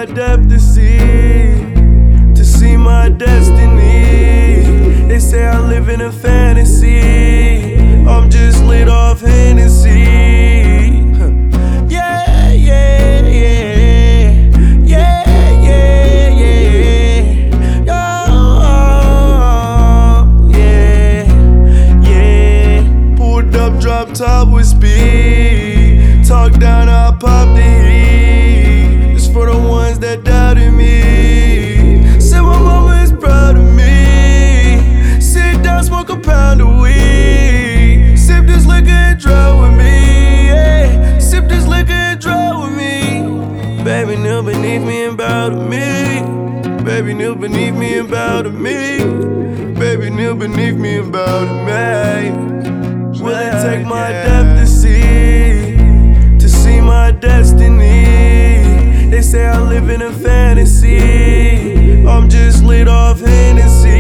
depth to see my destiny. They say I live in a fantasy. I'm just lit off Hennessy. Yeah, yeah, yeah. Yeah, yeah, yeah. Oh, yeah, yeah. Pulled up, drop top with speed. Talk down, I pop the heat. It's for the ones that doubted me. Said my mama is proud of me. Sit down, smoke a pound of weed. Sip this liquor and drive with me. Yeah. Sip this liquor and drive with me. Baby, kneel beneath me and bow to me. Baby, kneel beneath me and bow to me. Baby, kneel beneath me and bow to me. Will it take my depth to see my destiny? They say I live in a fantasy. I'm just lit off Hennessy.